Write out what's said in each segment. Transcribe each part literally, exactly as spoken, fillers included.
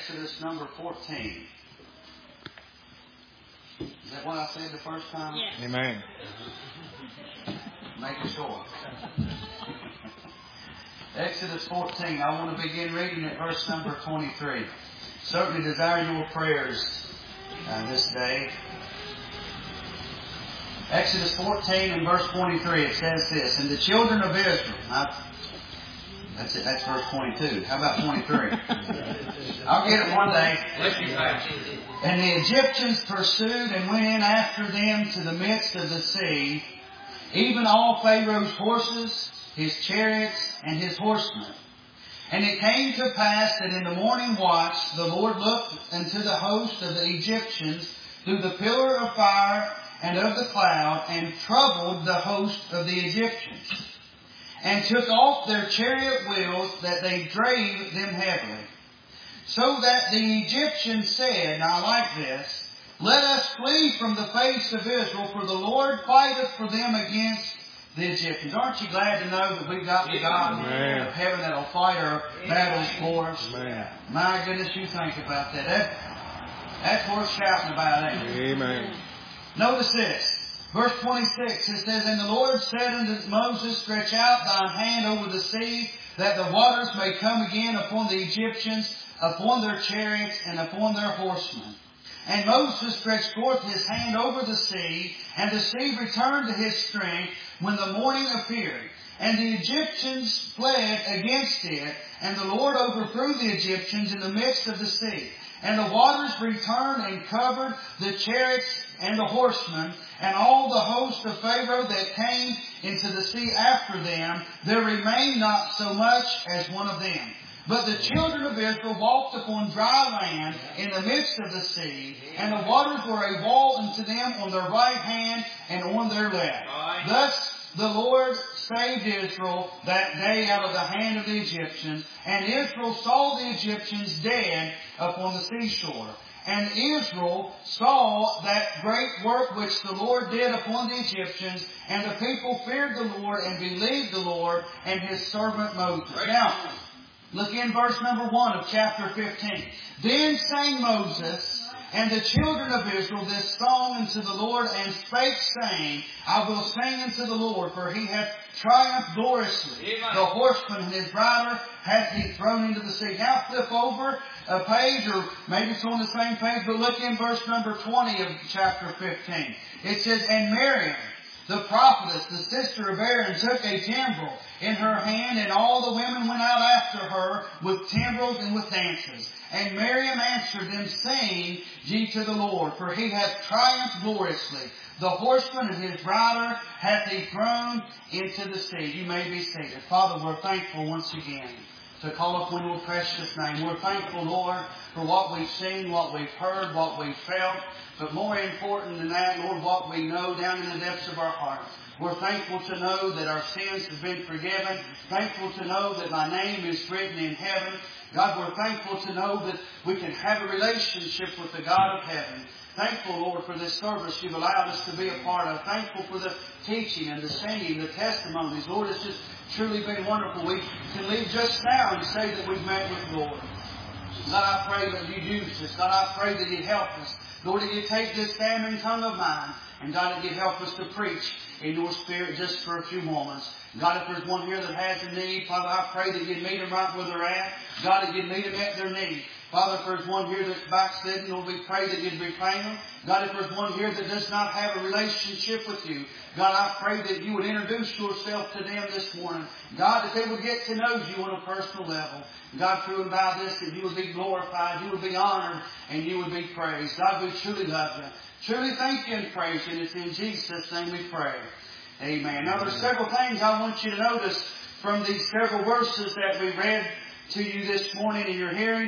Exodus number fourteen. Is that what I said the first time? Yes. Amen. Make sure. Exodus fourteen. I want to begin reading at verse number twenty-three. Certainly desire your prayers uh, this day. Exodus fourteen and verse twenty-three. It says this: And the children of Israel. I, that's it. That's verse twenty-two. How about twenty-three? I'll get it one day. And the Egyptians pursued and went in after them to the midst of the sea, even all Pharaoh's horses, his chariots, and his horsemen. And it came to pass that in the morning watch the Lord looked unto the host of the Egyptians through the pillar of fire and of the cloud, and troubled the host of the Egyptians, and took off their chariot wheels, that they drave them heavily. So that the Egyptians said, now I like this, let us flee from the face of Israel, for the Lord fighteth for them against the Egyptians. Aren't you glad to know that we've got the God Amen. of heaven that will fight our battles for us? Amen. My goodness, you think about that. that that's worth shouting about, ain't it? Amen. Notice this. Verse twenty-six, it says, And the Lord said unto Moses, Stretch out thine hand over the sea, that the waters may come again upon the Egyptians, upon their chariots, and upon their horsemen. And Moses stretched forth his hand over the sea, and the sea returned to his strength when the morning appeared. And the Egyptians fled against it, and the Lord overthrew the Egyptians in the midst of the sea. And the waters returned and covered the chariots and the horsemen, and all the host of Pharaoh that came into the sea after them. There remained not so much as one of them. But the children of Israel walked upon dry land in the midst of the sea, and the waters were a wall unto them on their right hand and on their left. Thus the Lord saved Israel that day out of the hand of the Egyptians, and Israel saw the Egyptians dead upon the seashore. And Israel saw that great work which the Lord did upon the Egyptians, and the people feared the Lord and believed the Lord and his servant Moses. Now, look in verse number one of chapter fifteen. Then sang Moses and the children of Israel this song unto the Lord, and spake, saying, I will sing unto the Lord, for he hath triumphed gloriously. Amen. The horseman and his rider hath he thrown into the sea. Now flip over a page, or maybe it's on the same page, but look in verse number twenty of chapter fifteen. It says, And Miriam, the prophetess, the sister of Aaron, took a timbrel in her hand, and all the women went out after her with timbrels and with dances. And Miriam answered them, saying, Ye to the Lord, for he hath triumphed gloriously. The horseman and his rider hath he thrown into the sea. You may be seated. Father, we're thankful once again to call upon your precious name. We're thankful, Lord, for what we've seen, what we've heard, what we've felt. But more important than that, Lord, what we know down in the depths of our heart. We're thankful to know that our sins have been forgiven. Thankful to know that my name is written in heaven. God, we're thankful to know that we can have a relationship with the God of heaven. Thankful, Lord, for this service you've allowed us to be a part of. Thankful for the teaching and the singing, the testimonies. Lord, it's just truly been wonderful. We can leave just now and say that we've met with the Lord. God, I pray that you use us. God, I pray that you help us. Lord, that you take this stammering tongue of mine, and God, that you help us to preach in your spirit just for a few moments. God, if there's one here that has a need, Father, I pray that you'd meet them right where they're at. God, that you'd meet them at their need. Father, if there's one here that's backslidden, Lord, we pray that you'd reclaim them. God, if there's one here that does not have a relationship with you, God, I pray that you would introduce yourself to them this morning. God, that they would get to know you on a personal level. God, through and by this, that you would be glorified, you would be honored, and you would be praised. God, we truly love you. Truly thank you and praise you. And it's in Jesus' name we pray. Amen. Now, there's several things I want you to notice from these several verses that we read to you this morning in your hearing.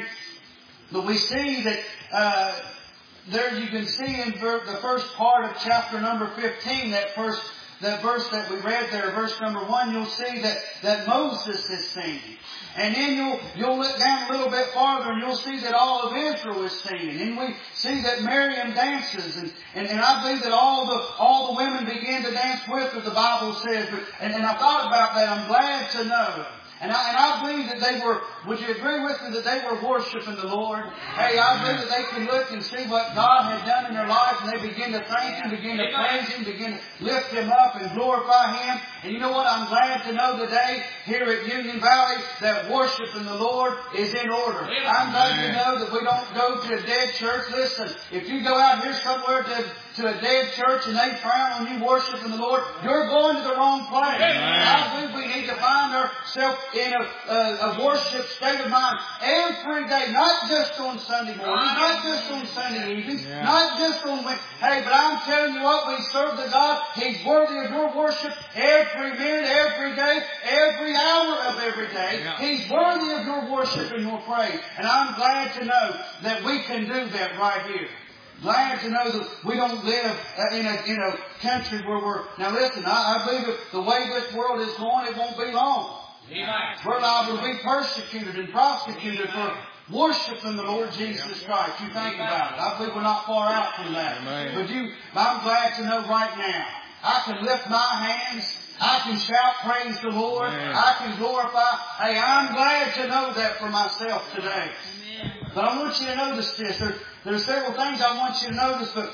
But we see that uh, there you can see in ver- the first part of chapter number fifteen, that first that verse that we read there, verse number one, you'll see that, that Moses is singing. And then you'll, you'll look down a little bit farther and you'll see that all of Israel is singing. And we see that Miriam dances. And, and, and I believe that all the, all the women begin to dance with her, the Bible says. But, and, and I thought about that. I'm glad to know And I, and I believe that they were, would you agree with me that they were worshiping the Lord? Hey, I believe that they can look and see what God had done in their life, and they begin to thank Him, begin to praise Him, begin to lift Him up and glorify Him. And you know what? I'm glad to know today here at Union Valley that worshiping the Lord is in order. I'm glad to know that we don't go to a dead church. Listen, if you go out here somewhere to to a dead church and they frown on you worshiping the Lord, you're going to the wrong place. I believe we need to find ourselves in a, a, a worship state of mind every day, not just on Sunday morning, not just on Sunday evenings, yeah. not just on Wednesday. Hey, but I'm telling you what, we serve the God. He's worthy of your worship every minute, every day, every hour of every day. Yeah. He's worthy of your worship and your praise. And I'm glad to know that we can do that right here. Glad to know that we don't live in a, in a country where we're... Now listen, I, I believe that the way this world is going, it won't be long. Amen. We're liable to be persecuted and prosecuted for worshiping the Lord Jesus Christ. You think about it. I believe we're not far out from that. Amen. But you, I'm glad to know right now, I can lift my hands. I can shout praise the Lord. Amen. I can glorify. Hey, I'm glad to know that for myself today. Amen. But I want you to notice this. There, there are several things I want you to notice, but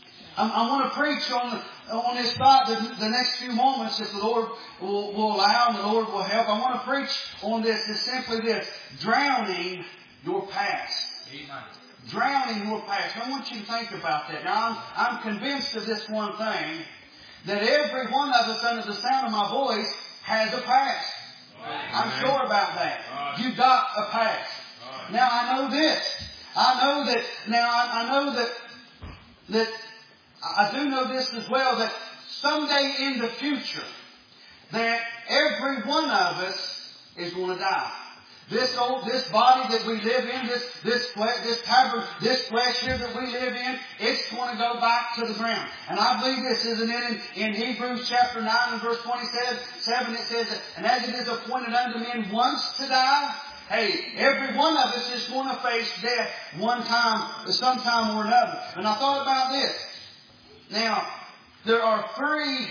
I, I want to preach on the, on this thought the, the next few moments, if the Lord will, will allow and the Lord will help. I want to preach on this. It's simply this: drowning your past. Amen. Drowning your past. I want you to think about that. Now, I'm, I'm convinced of this one thing, that every one of us under the sound of my voice has a past. Amen. I'm sure about that. Right. You got a past. Right. Now I know this. I know that, now I, I know that, that, I do know this as well, that someday in the future, that every one of us is going to die. This old, this body that we live in, this, this flesh, this tabern, this flesh here that we live in, it's going to go back to the ground. And I believe this, isn't it? In, in Hebrews chapter nine and verse twenty-seven, it says, and as it is appointed unto men once to die, hey, every one of us is going to face death one time, sometime or another. And I thought about this. Now, there are three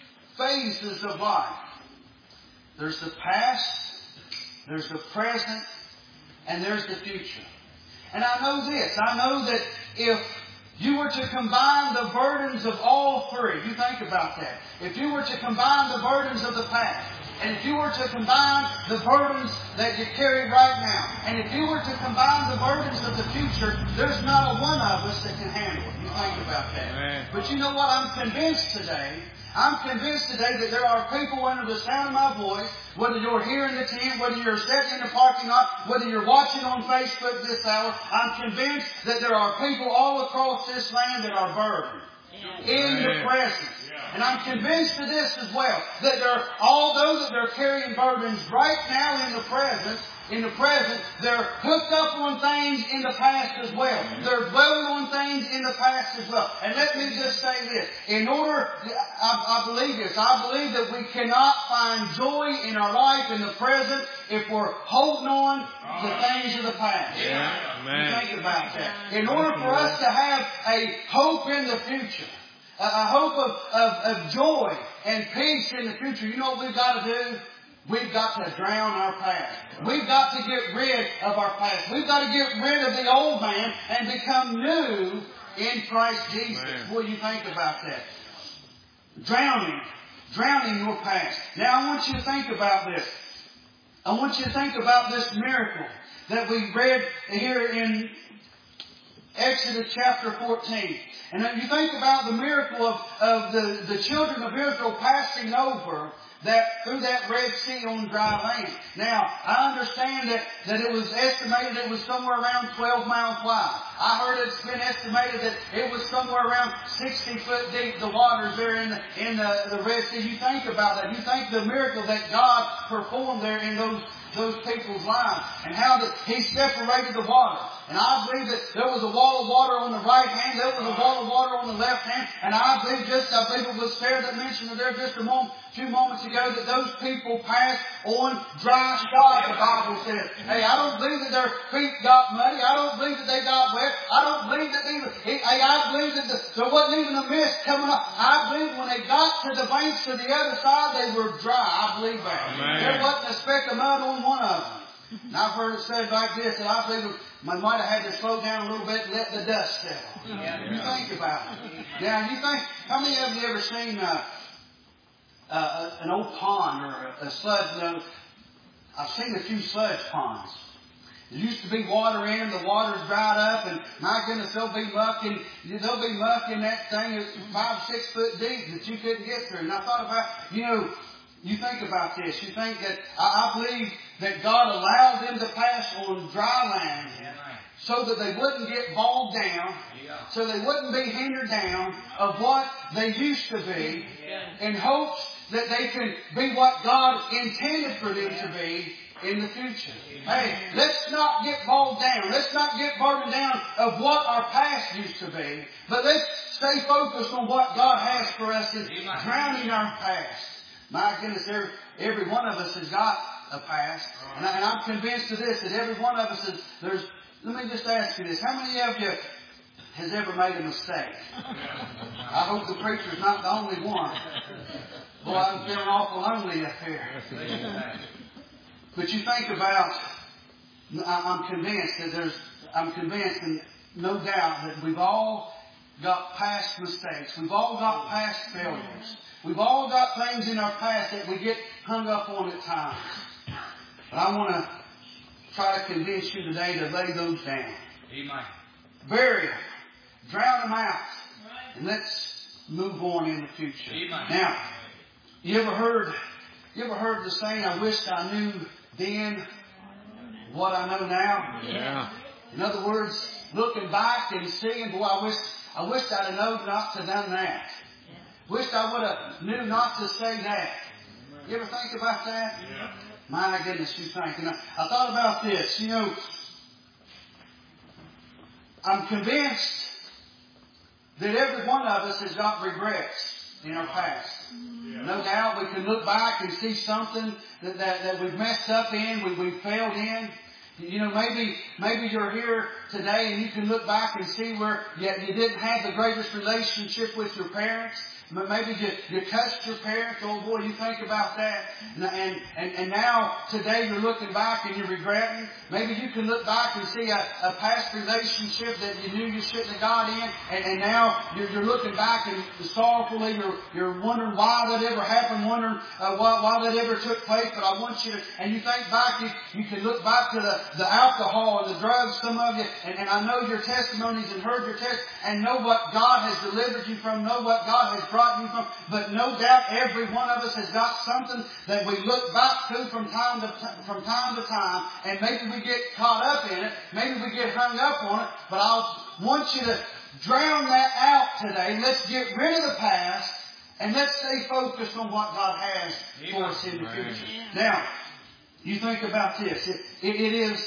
phases of life. There's the past, there's the present, and there's the future. And I know this. I know that if you were to combine the burdens of all three, you think about that. If you were to combine the burdens of the past, and if you were to combine the burdens that you carry right now, and if you were to combine the burdens of the future, there's not a one of us that can handle it. You think about that. Amen. But you know what? I'm convinced today I'm convinced today that there are people under the sound of my voice, whether you're here in the tent, whether you're sitting in the parking lot, whether you're watching on Facebook this hour, I'm convinced that there are people all across this land that are burdened in the present. And I'm convinced of this as well, that there are, although that they're carrying burdens right now in the present, in the present, they're hooked up on things in the past as well. They're dwelling on things in the past as well. And let me just say this. In order, I, I believe this. I believe that we cannot find joy in our life in the present if we're holding on to the things of the past. Yeah. Amen. Think about that. In order for us to have a hope in the future, a hope of, of, of joy and peace in the future, you know what we've got to do? We've got to drown our past. We've got to get rid of our past. We've got to get rid of the old man and become new in Christ Jesus. Man. What do you think about that? Drowning. Drowning your past. Now I want you to think about this. I want you to think about this miracle that we read here in Exodus chapter fourteen. And if you think about the miracle of, of the, the children of Israel passing over that through that Red Sea on dry land. Now, I understand that, that it was estimated it was somewhere around twelve miles wide. I heard it's been estimated that it was somewhere around sixty foot deep, the waters there in the, in the, the Red Sea. You think about that. You think the miracle that God performed there in those those people's lives, and how that He separated the water. And I believe that there was a wall of water on the right hand, there was a wall of water on the left hand, and I believe just, I believe it was Sarah that mentioned it there just a moment, two moments ago, that those people passed on dry shod, the Bible says. Hey, I don't believe that their feet got muddy. I don't believe that they got wet. I don't believe that even, hey, I believe that the, there wasn't even a mist coming up. I believe when they got to the banks to the other side, they were dry. I believe that. Amen. There wasn't a speck of mud on one of them. And I've heard it said like this, that I believe I might have had to slow down a little bit and let the dust settle. Yeah. You think about it. Now, you think, how many of you ever seen uh, uh, an old pond or a, a sludge? You know, I've seen a few sludge ponds. There used to be water in them. The water's dried up, and my goodness, there'll be muck in, there'll be muck in that thing that's five, six foot deep that you couldn't get through. And I thought about, you know, you think about this. You think that, I, I believe that God allowed them to pass on dry land so that they wouldn't get bogged down, so they wouldn't be hindered down of what they used to be, in hopes that they can be what God intended for them to be in the future. Hey, let's not get bogged down. Let's not get burdened down of what our past used to be, but let's stay focused on what God has for us and drowning our past. My goodness, every, every one of us has got a past. And, I, and I'm convinced of this, that every one of us is, there's, let me just ask you this. How many of you has ever made a mistake? I hope the preacher's not the only one. Boy, I'm feeling awful lonely up here. But you think about, I'm convinced that there's, I'm convinced and no doubt that we've all got past mistakes. We've all got past failures. We've all got things in our past that we get hung up on at times. But I want to try to convince you today to lay those down. Amen. Bury them. Drown them out. And let's move on in the future. Amen. Now, you ever heard, you ever heard the saying, I wish I knew then what I know now? Yeah. In other words, looking back and seeing, boy, I wish, I wish I'd have known not to have done that. Wished I would have knew not to say that. You ever think about that? Yeah. My goodness, you think. And I, I thought about this. You know, I'm convinced that every one of us has got regrets in our past. Yeah. No doubt we can look back and see something that, that, that we've messed up in, we, we've failed in. You know, maybe maybe you're here today and you can look back and see where you, you didn't have the greatest relationship with your parents. Maybe you, you cussed your parents. Oh boy, you think about that. And, and, and, and now, today, you're looking back and you're regretting. Maybe you can look back and see a, a past relationship that you knew you shouldn't have got in. And, and now you're, you're looking back and sorrowfully you're, you're wondering why that ever happened, wondering uh, why, why that ever took place. But I want you to, and you think back, you, you can look back to the, the alcohol and the drugs, some of you, and, and I know your testimonies and heard your test, and know what God has delivered you from, know what God has brought you from. But no doubt every one of us has got something that we look back to from time to t- from time to time, and maybe we get caught up in it, maybe we get hung up on it, but I want you to drown that out today. Let's get rid of the past, and let's stay focused on what God has for us in the future. Now, you think about this. It, it, it is,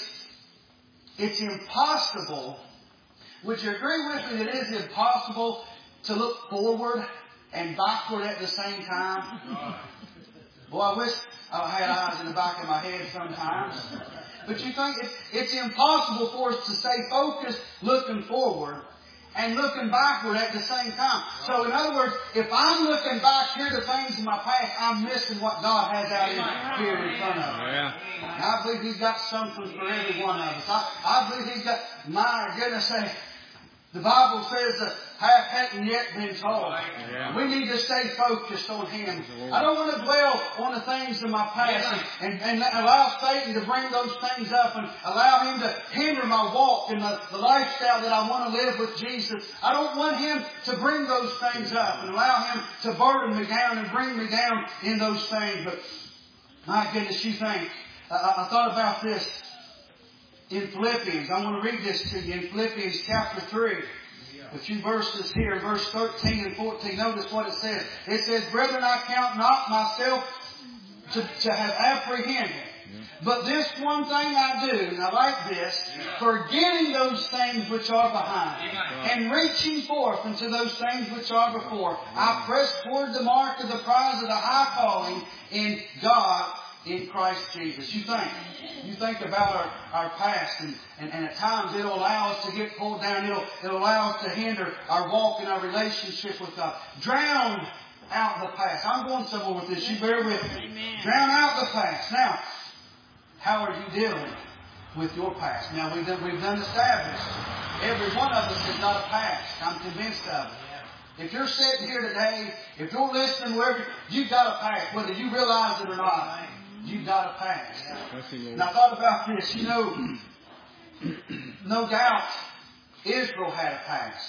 it's impossible. Would you agree with me that it is impossible to look forward and backward at the same time? Boy, I wish I had eyes in the back of my head sometimes. But you think it's, it's impossible for us to stay focused looking forward and looking backward at the same time. So in other words, if I'm looking back here to things in my past, I'm missing what God has out in, here in front of me. Yeah. And I believe He's got something for every one of us. I, I believe He's got, my goodness sake, the Bible says that half hadn't yet been told. Yeah. We need to stay focused on Him. I don't want to dwell on the things of my past and, and, and allow Satan to bring those things up and allow him to hinder my walk and the, the lifestyle that I want to live with Jesus. I don't want him to bring those things up and allow him to burden me down and bring me down in those things. But my goodness, you think, I, I thought about this. In Philippians, I want to read this to you in Philippians chapter three. A few verses here, verse thirteen and fourteen. Notice what it says. It says, Brethren, I count not myself to, to have apprehended, But this one thing I do, and I like this, forgetting those things which are behind, and reaching forth into those things which are before, I press toward the mark of the prize of the high calling in God, in Christ Jesus. You think, you think about our, our past, and, and, and at times it'll allow us to get pulled down. It'll, it'll allow us to hinder our walk and our relationship with God. Drown out the past. I'm going somewhere with this. You bear with me. Amen. Drown out the past. Now, how are you dealing with your past? Now, we've done, we've done established. Every one of us has got a past. I'm convinced of it. If you're sitting here today, if you're listening wherever, you've got a past, whether you realize it or not. You've got a past. And I thought about this. You know, no doubt Israel had a past.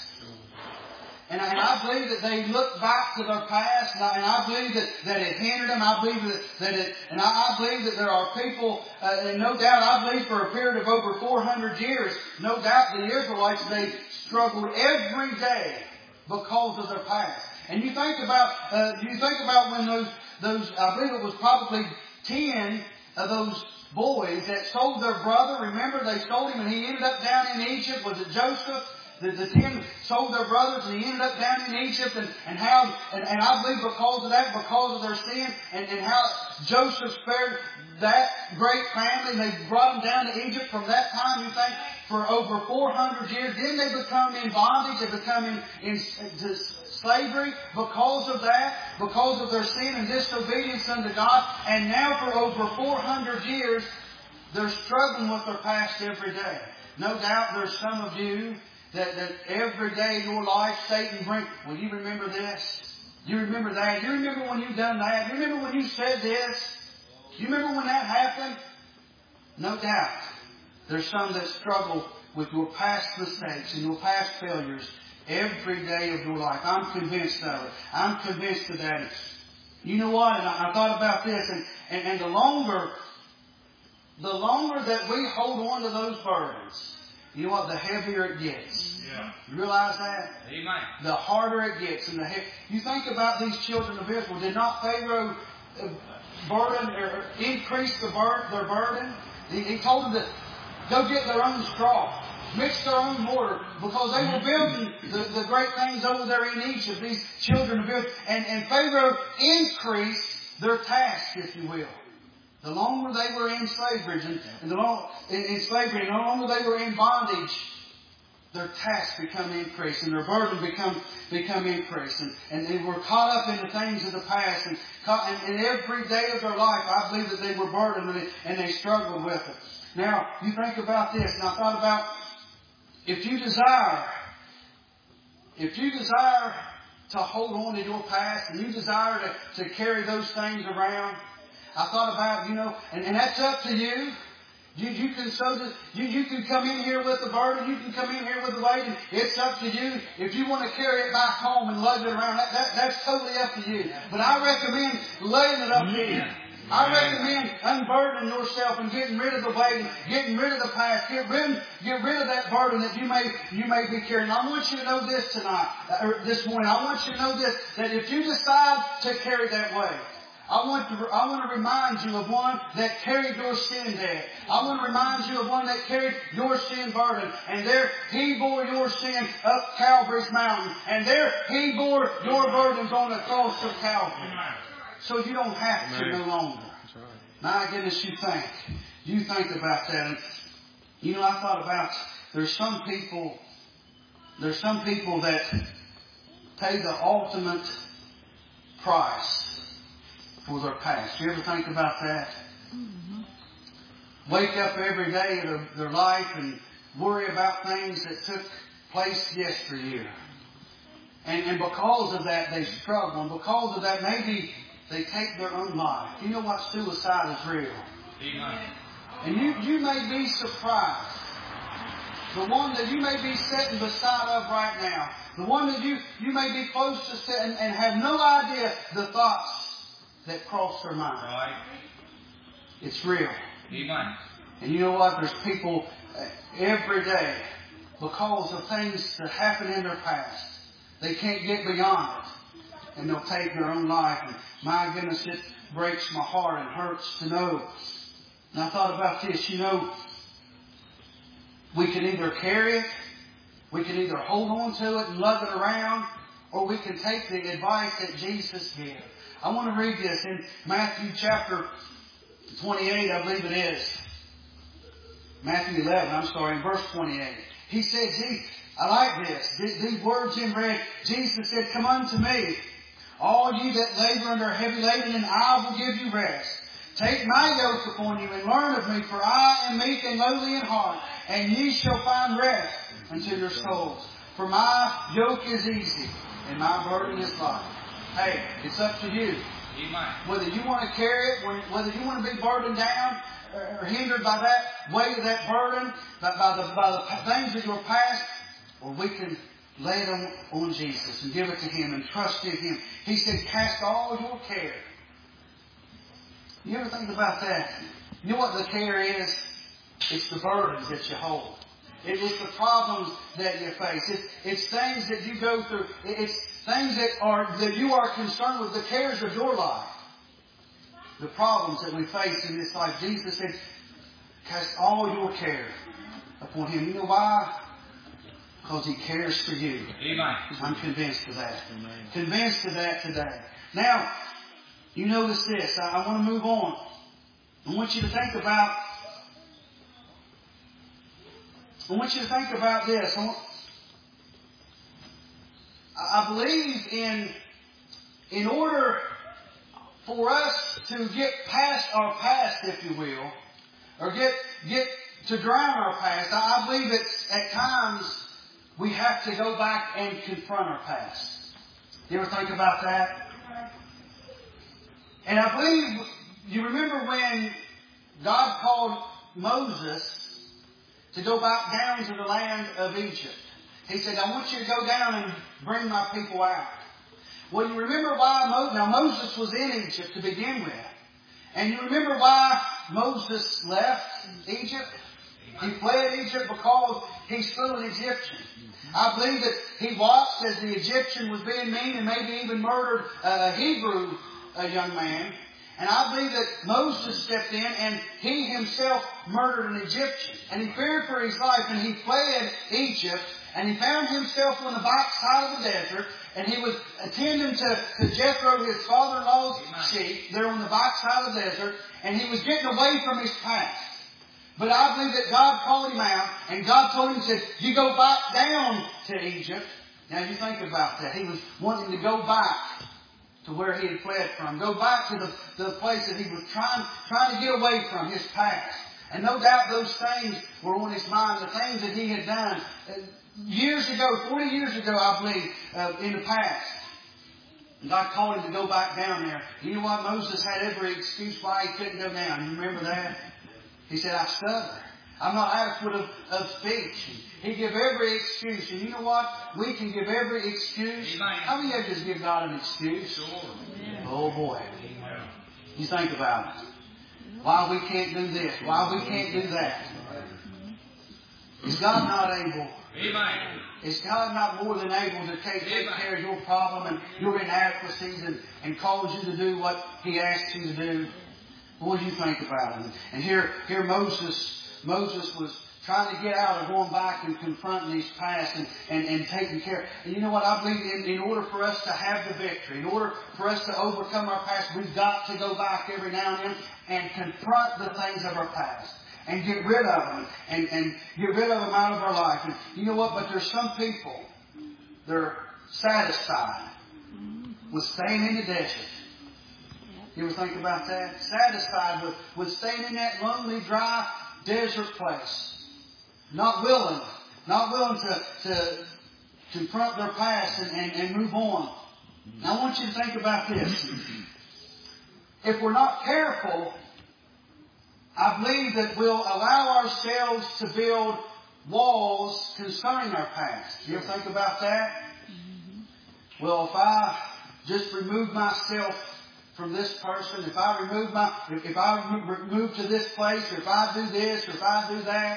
And I, and I believe that they looked back to their past, and I, and I believe that, that it hindered them. I believe that, that it, and I, I believe that there are people, uh, and no doubt, I believe for a period of over four hundred years, no doubt the Israelites, they struggled every day because of their past. And you think about, uh, you think about when those, those, I believe it was probably ten of those boys that sold their brother. Remember, they sold him, and he ended up down in Egypt. Was it Joseph? The, the ten sold their brothers, and he ended up down in Egypt, and, and how, and, and I believe because of that, because of their sin, and, and how Joseph spared that great family, and they brought them down to Egypt. From that time, you think, for over four hundred years, then they become in bondage, they become in, in to slavery because of that, because of their sin and disobedience unto God, and now for over four hundred years, they're struggling with their past every day. No doubt there's some of you That, that every day of your life, Satan brings, well, you remember this? You remember that? You remember when you done that? You remember when you said this? You remember when that happened? No doubt. There's some that struggle with your past mistakes and your past failures every day of your life. I'm convinced of it. I'm convinced of that. You know what? And I, I thought about this, and, and, and the longer, the longer that we hold on to those burdens, you know what? The heavier it gets. Yeah. You realize that? Amen. The harder it gets. And the he- you think about these children of Israel. Did not Pharaoh uh, burden or increase the bur- their burden? He, he told them to go get their own straw. Mix their own mortar. Because they were building the, the great things over there in Egypt. These children of Israel. And, and Pharaoh increased their task, if you will. The longer they were in slavery, and, and the long, in, in slavery, and the longer they were in bondage, their tasks become increased, and their burden become become increased, and, and they were caught up in the things of the past, and, caught, and, and every day of their life, I believe that they were burdened, and they, and they struggled with it. Now, you think about this, and I thought about if you desire, if you desire to hold on to your past, and you desire to, to carry those things around. I thought about, you know, and, and that's up to you. You, you can so this, you, you can come in here with the burden. You can come in here with the weight. And it's up to you. If you want to carry it back home and lug it around, that, that, that's totally up to you. But I recommend laying it up here. I recommend unburdening yourself and getting rid of the weight, and getting rid of the past. Get rid, get rid of that burden that you may you may be carrying. I want you to know this tonight, or this morning. I want you to know this, that if you decide to carry that weight, I want to, I want to remind you of one that carried your sin debt. I want to remind you of one that carried your sin burden. And there, He bore your sin up Calvary's mountain. And there, He bore your burdens on the cross of Calvary. So you don't have to no longer. My goodness, you think. You think about that. And, you know, I thought about, there's some people, there's some people that pay the ultimate price for their past. You ever think about that? Mm-hmm. Wake up every day of their, their life and worry about things that took place yesteryear. And, and because of that, they struggle. And because of that, maybe they take their own life. You know what? Suicide is real. Amen. And you, you may be surprised. The one that you may be sitting beside of right now. The one that you, you may be close to sit and, and have no idea the thoughts that cross their mind. Right. It's real. Amen. And you know what? There's people every day, because of things that happen in their past, they can't get beyond it. And they'll take their own life. And my goodness, it breaks my heart and hurts to know And I thought about this, you know, we can either carry it, we can either hold on to it and love it around, or we can take the advice that Jesus gave. I want to read this in Matthew chapter twenty-eight, I believe it is. Matthew eleven, I'm sorry, in verse twenty-eight. He said, Jesus, I like this. These words in red. Jesus said, come unto me, all you that labor and are heavy laden, and I will give you rest. Take my yoke upon you and learn of me, for I am meek and lowly in heart, and ye shall find rest unto your souls. For my yoke is easy and my burden is light. Hey, it's up to you. Whether you want to carry it, whether you want to be burdened down or hindered by that weight of that burden, by, by, the, by the things of your past, or we can lay it on, on Jesus and give it to Him and trust in Him. He said, cast all your care. You ever think about that? You know what the care is? It's the burdens that you hold. It, it's the problems that you face. It, it's things that you go through. It, it's things that are that you are concerned with, the cares of your life. The problems that we face in this life. Jesus said, cast all your care upon Him. You know why? Because He cares for you. Amen. I'm convinced of that. Amen. Convinced of that today. Now, you notice this. I, I want to move on. I want you to think about I want you to think about this. I, want, I believe in in order for us to get past our past, if you will, or get get to drown our past, I believe that at times we have to go back and confront our past. You ever think about that? And I believe you remember when God called Moses to go back down to the land of Egypt. He said, I want you to go down and bring my people out. Well, you remember why Moses, now Moses was in Egypt to begin with. And you remember why Moses left Egypt? He fled Egypt because he slew an Egyptian. I believe that he watched as the Egyptian was being mean and maybe even murdered a Hebrew a young man. And I believe that Moses stepped in and he himself murdered an Egyptian. And he feared for his life and he fled Egypt. And he found himself on the backside of the desert. And he was attending to, to Jethro, his father-in-law's sheep. They're on the backside of the desert. And he was getting away from his past. But I believe that God called him out. And God told him, said, you go back down to Egypt. Now you think about that. He was wanting to go back to where he had fled from. Go back to the, the place that he was trying, trying to get away from, his past. And no doubt those things were on his mind, the things that he had done years ago, forty years ago, I believe, uh, in the past. And God called him to go back down there. You know what? Moses had every excuse why he couldn't go down. You remember that? He said, I stutter. I'm not adequate of, of speech. He gave every excuse. And you know what? We can give every excuse. Amen. How many of you just give God an excuse? Sure. Yeah. Oh boy. Amen. You think about it. Why we can't do this. Why we can't do that. Is God not able? Amen. Is God not more than able to take, take care of your problem and your inadequacies and, and cause you to do what He asked you to do? What do you think about it? And here, here Moses, Moses was trying to get out of going back and confronting his past and, and, and taking care. And you know what? I believe in, in order for us to have the victory, in order for us to overcome our past, we've got to go back every now and then and confront the things of our past. And get rid of them. And, and get rid of them out of our life. And you know what? But there's some people, they're satisfied with staying in the desert. You ever think about that? Satisfied with, with staying in that lonely, dry, desert place. Not willing. Not willing to, to confront their past and, and, and move on. Now I want you to think about this. If we're not careful, I believe that we'll allow ourselves to build walls concerning our past. You ever think about that? Well, if I just remove myself from this person, if I remove my, if, if I move to this place, or if I do this, or if I do that,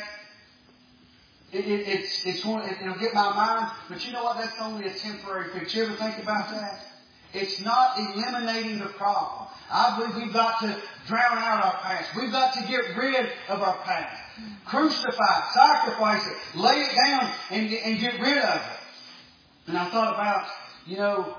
it, it, it's, it's going, it'll get my mind. But you know what? That's only a temporary fix. You ever think about that? It's not eliminating the problem. I believe we've got to drown out our past. We've got to get rid of our past. Crucify it, sacrifice it, lay it down and, and get rid of it. And I thought about, you know,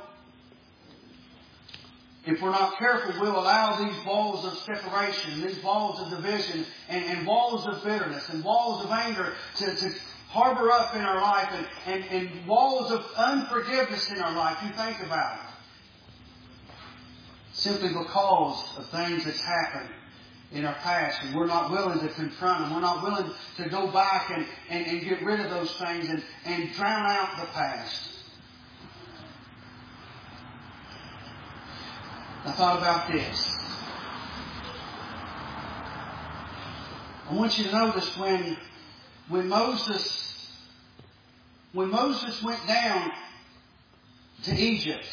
if we're not careful, we'll allow these walls of separation, these walls of division, and, and walls of bitterness, and walls of anger to, to harbor up in our life, and, and, and walls of unforgiveness in our life. You think about it. Simply because of things that's happened in our past, and we're not willing to confront them. We're not willing to go back and, and, and get rid of those things and, and drown out the past. I thought about this. I want you to notice when, when Moses, when Moses went down to Egypt,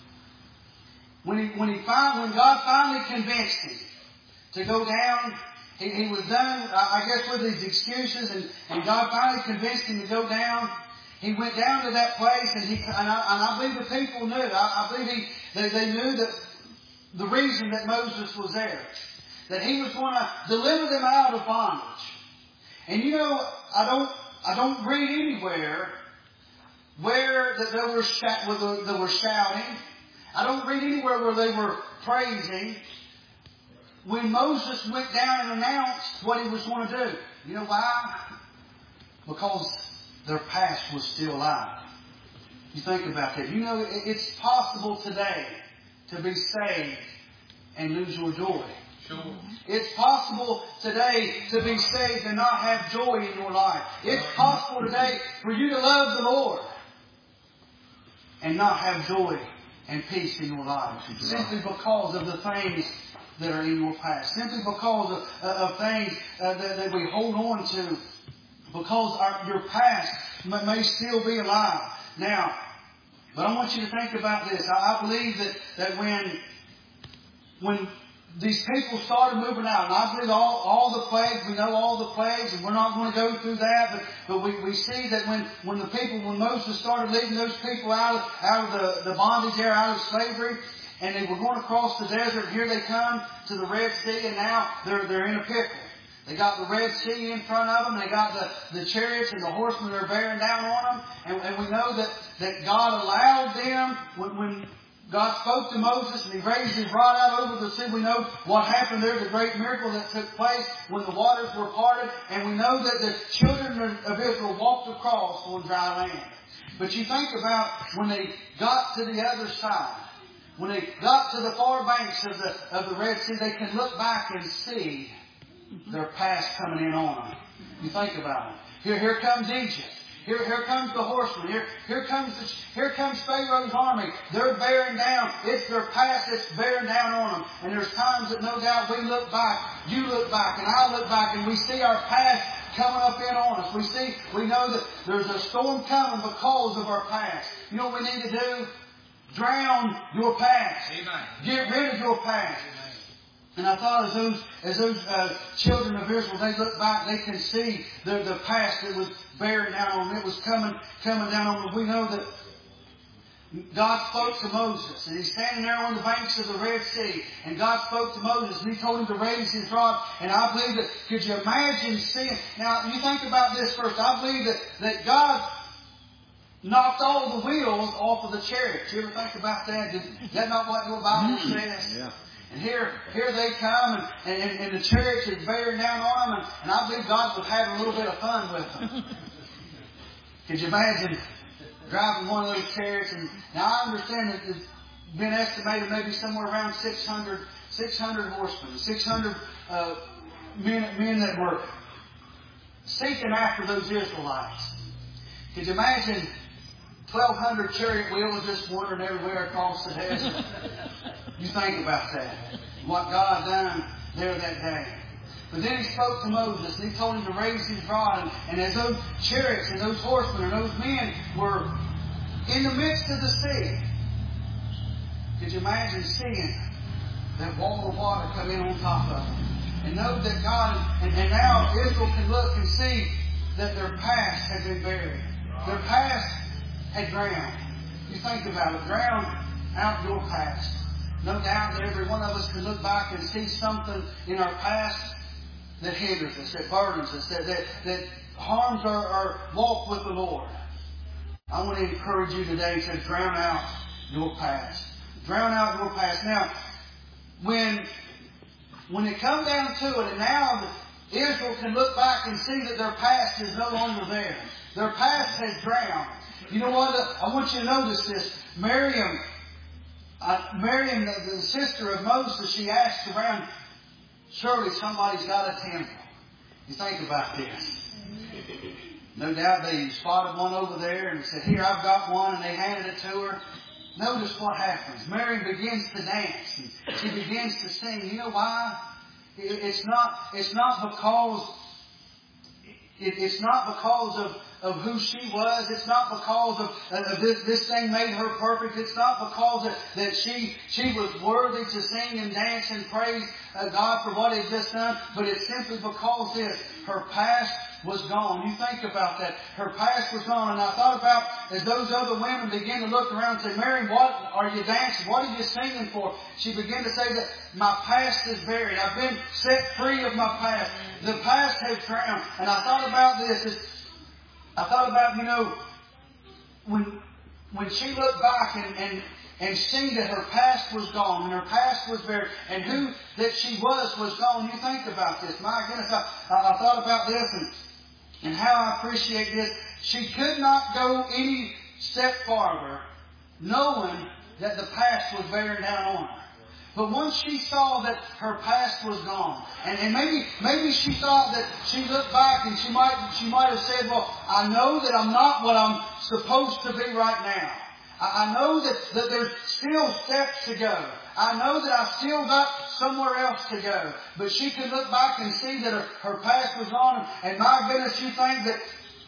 when he, when he found, when God finally convinced him to go down, he, he was done, I guess, with his excuses, and, and God finally convinced him to go down. He went down to that place, and he, and I, and I believe the people knew. I, I believe he, they, they knew that the reason that Moses was there, that he was going to deliver them out of bondage. And you know, I don't, I don't read anywhere where that they were, sh- where they were shouting. I don't read anywhere where they were praising. When Moses went down and announced what he was going to do, you know why? Because their past was still alive. You think about that. You know, it's possible today to be saved and lose your joy. Sure. It's possible today to be saved and not have joy in your life. It's possible today for you to love the Lord and not have joy and peace in your life. Simply because of the things that are in your past. Simply because of, uh, of things uh, that, that we hold on to. Because our, your past may, may still be alive. Now, but I want you to think about this. I, I believe that, that when, when these people started moving out, and I believe all, all the plagues, we know all the plagues, and we're not going to go through that, but, but we, we see that when, when the people, when Moses started leading those people out of, out of the, the bondage there, out of slavery, and they were going across the desert, here they come to the Red Sea, and now they're, they're in a pickle. They got the Red Sea in front of them. They got the, the chariots and the horsemen that are bearing down on them. And, and we know that, that God allowed them, when, when God spoke to Moses and He raised His rod out over the sea, we know what happened there, the great miracle that took place when the waters were parted. And we know that the children of Israel walked across on dry land. But you think about when they got to the other side, when they got to the far banks of the, of the Red Sea, they can look back and see their past coming in on them. You think about it. Here, here comes Egypt. Here, here comes the horsemen. Here, here comes the, here comes Pharaoh's army. They're bearing down. It's their past that's bearing down on them. And there's times that no doubt we look back, you look back, and I look back, and we see our past coming up in on us. We see, we know that there's a storm coming because of our past. You know what we need to do? Drown your past. Amen. Get rid of your past. And I thought as those, as those uh, children of Israel, they look back, they can see the, the past that was bearing down on them. It was coming, coming down on them. We know that God spoke to Moses, and he's standing there on the banks of the Red Sea, and God spoke to Moses, and he told him to raise his rod. And I believe that, could you imagine seeing, now you think about this first, I believe that, that God knocked all the wheels off of the chariot. You ever think about that? Is that not what your Bible says? Yeah. And here, here they come, and, and, and the chariots are bearing down on them, and, and I believe God was having a little bit of fun with them. Could you imagine driving one of those chariots? And now I understand that it's been estimated maybe somewhere around six hundred, six hundred horsemen, six hundred uh, men, men that were seeking after those Israelites. Could you imagine twelve hundred chariot wheels just wandering everywhere across the desert? You think about that. What God done there that day. But then He spoke to Moses, and He told him to raise his rod. And, and as those chariots and those horsemen and those men were in the midst of the sea, could you imagine seeing that wall of water come in on top of them? And know that God, and, and now Israel can look and see that their past had been buried. Their past had drowned. You think about it. Drowned out your past. No doubt that every one of us can look back and see something in our past that hinders us, that burdens us, that, that, that harms our, our walk with the Lord. I want to encourage you today to drown out your past. Drown out your past. Now, when, when it comes down to it, and now Israel can look back and see that their past is no longer there. Their past has drowned. You know what? I want you to notice this. Miriam, uh, Miriam, the, the sister of Moses, she asked around, surely somebody's got a temple. You think about this. No doubt they spotted one over there and said, here, I've got one, and they handed it to her. Notice what happens. Miriam begins to dance, and she begins to sing. You know why? It's not, it's not because, it, it's not because of, of who she was. It's not because of, of this, this thing made her perfect. It's not because of, that she, she was worthy to sing and dance and praise uh, God for what He had just done. But it's simply because this, her past was gone. You think about that. Her past was gone. And I thought about as those other women began to look around and say, Mary, what are you dancing? What are you singing for? She began to say that my past is buried. I've been set free of my past. The past has drowned. And I thought about this. It's, I thought about, you know, when when she looked back and, and, and seen that her past was gone and her past was buried and who that she was was gone. You think about this. My goodness, I, I, I thought about this and And how I appreciate this. She could not go any step farther knowing that the past was bearing down on her. But once she saw that her past was gone, and, and maybe maybe she thought that she looked back and she might she might have said, well, I know that I'm not what I'm supposed to be right now. I, I know that, that there's still steps to go. I know that I've still got somewhere else to go. But she could look back and see that her, her past was on. And my goodness, you think that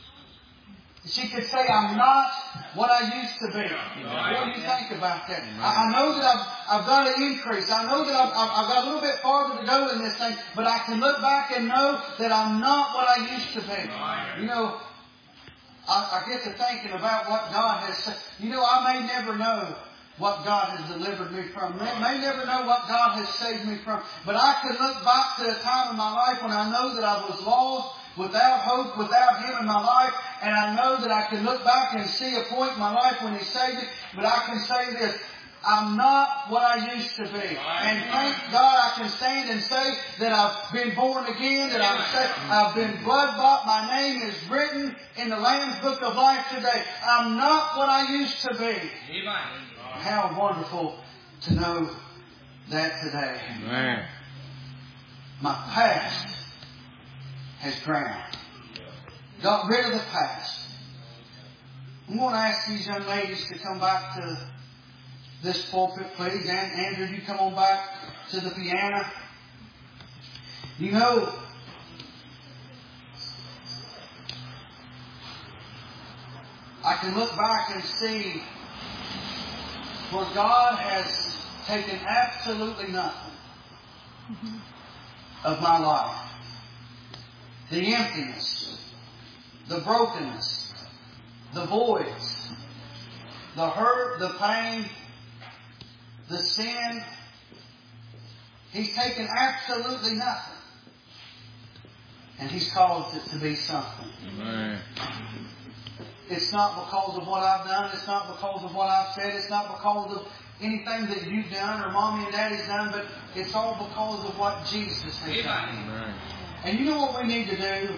she could say, I'm not what I used to be. What do you think about that? I, I know that I've, I've got to increase. I know that I've, I've got a little bit farther to go in this thing. But I can look back and know that I'm not what I used to be. You know, I, I get to thinking about what God has said. You know, I may never know what God has delivered me from. I may never know what God has saved me from. But I can look back to a time in my life when I know that I was lost, without hope, without Him in my life. And I know that I can look back and see a point in my life when He saved me. But I can say this, I'm not what I used to be. And thank God I can stand and say that I've been born again, that I've, said, I've been blood bought. My name is written in the Lamb's Book of Life today. I'm not what I used to be. How wonderful to know that today. Amen. My past has drowned. Got rid of the past. I'm going to ask these young ladies to come back to this pulpit, please. And Andrew, you come on back to the piano. You know, I can look back and see where God has taken absolutely nothing of my life. The emptiness, the brokenness, the voids, the hurt, the pain, the sin. He's taken absolutely nothing. And He's caused it to be something. Amen. It's not because of what I've done. It's not because of what I've said. It's not because of anything that you've done or Mommy and Daddy's done. But it's all because of what Jesus has done. Amen. And you know what we need to do?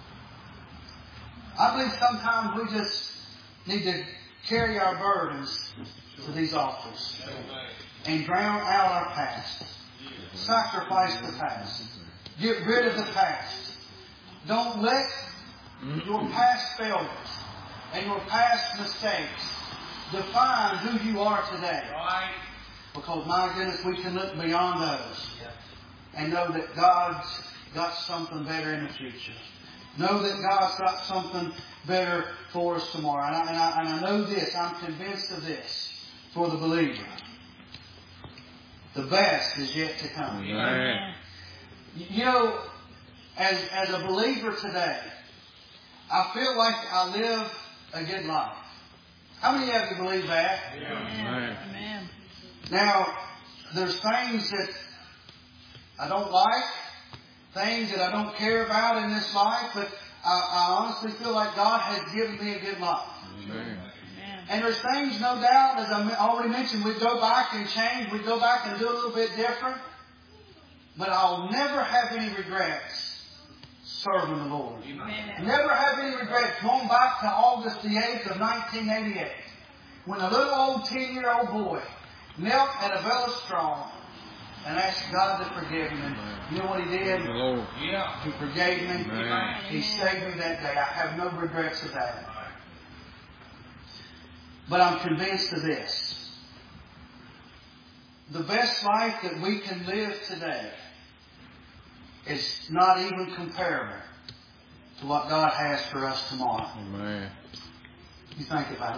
I believe sometimes we just need to carry our burdens to these altars and drown out our past. Sacrifice the past. Get rid of the past. Don't let your past failures and your past mistakes define who you are today. Because my goodness, we can look beyond those and know that God's got something better in the future. Know that God's got something better for us tomorrow. And I, and I, and I know this, I'm convinced of this for the believer. The best is yet to come. Amen. You know, as, as a believer today, I feel like I live a good life. How many of you believe that? Amen. Amen. Now, there's things that I don't like, things that I don't care about in this life, but I, I honestly feel like God has given me a good life. Amen. And there's things, no doubt, as I already mentioned, we go back and change, we go back and do a little bit different. But I'll never have any regrets serving the Lord. Amen. Never have any regrets going back to August the eighth of nineteen eighty-eight, when a little old ten-year-old boy knelt at a Velostrom and asked God to forgive him. And you know what he did? Yeah. He forgave me. Amen. He saved me that day. I have no regrets of that. But I'm convinced of this. The best life that we can live today is not even comparable to what God has for us tomorrow. Amen. You think about it.